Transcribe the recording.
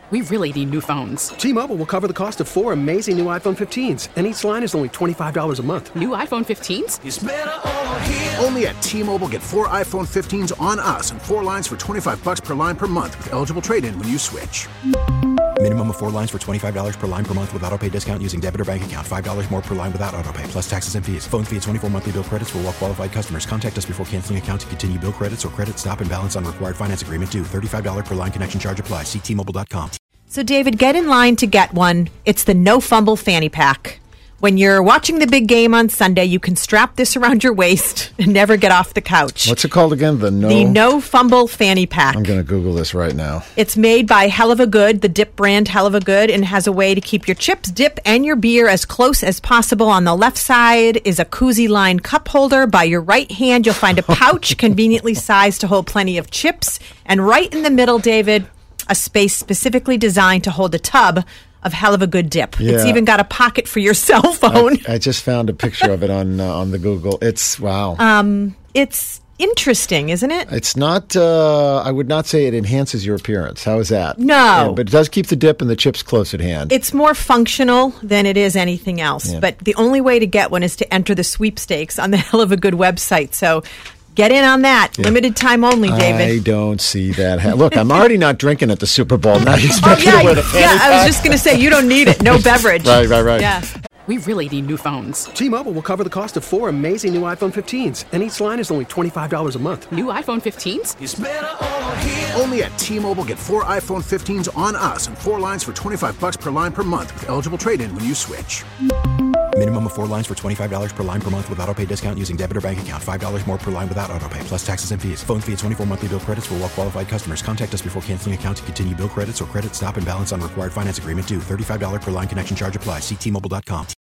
We really need new phones. T-Mobile will cover the cost of 4 amazing new iPhone 15s, and each line is only $25 a month. New iPhone 15s? It's better over here. Only at T-Mobile, get 4 iPhone 15s on us and 4 lines for $25 per line per month with eligible trade-in when you switch. Minimum of 4 lines for $25 per line per month with autopay discount using debit or bank account. $5 more per line without autopay, plus taxes and fees. Phone fee at 24 monthly bill credits for well-qualified customers. Contact us before canceling account to continue bill credits or credit stop and balance on required finance agreement due. $35 per line connection charge applies. See T-Mobile.com. So, David, get in line to get one. It's the No Fumble Fanny Pack. When you're watching the big game on Sunday, you can strap this around your waist and never get off the couch. What's it called again? The No Fumble Fanny Pack. I'm going to Google this right now. It's made by Hell of a Good, the dip brand Hell of a Good, and has a way to keep your chips, dip, and your beer as close as possible. On the left side is a koozie-lined cup holder. By your right hand, you'll find a pouch conveniently sized to hold plenty of chips. And right in the middle, David, a space specifically designed to hold a tub of Hell of a Good dip. Yeah. It's even got a pocket for your cell phone. I just found a picture of it on the Google. It's, wow. It's interesting, isn't it? It's not, I would not say it enhances your appearance. How is that? No. Yeah, but it does keep the dip and the chips close at hand. It's more functional than it is anything else. Yeah. But the only way to get one is to enter the sweepstakes on the Hell of a Good website. So get in on that. Yeah. Limited time only, David. I don't see that. Look, I'm already not drinking at the Super Bowl. Now you expect me to wear the fanny I was pack? just going to say, you don't need it. No beverage. Right. Yeah. We really need new phones. T-Mobile will cover the cost of 4 amazing new iPhone 15s, and each line is only $25 a month. New iPhone 15s? It's better over here. Only at T-Mobile, get 4 iPhone 15s on us and 4 lines for $25 per line per month with eligible trade-in when you switch. Minimum of 4 lines for $25 per line per month with autopay discount using debit or bank account. $5 more per line without autopay, plus taxes and fees. Phone fee at 24 monthly bill credits for well-qualified customers. Contact us before canceling account to continue bill credits or credit stop and balance on required finance agreement due. $35 per line connection charge applies. See T-Mobile.com.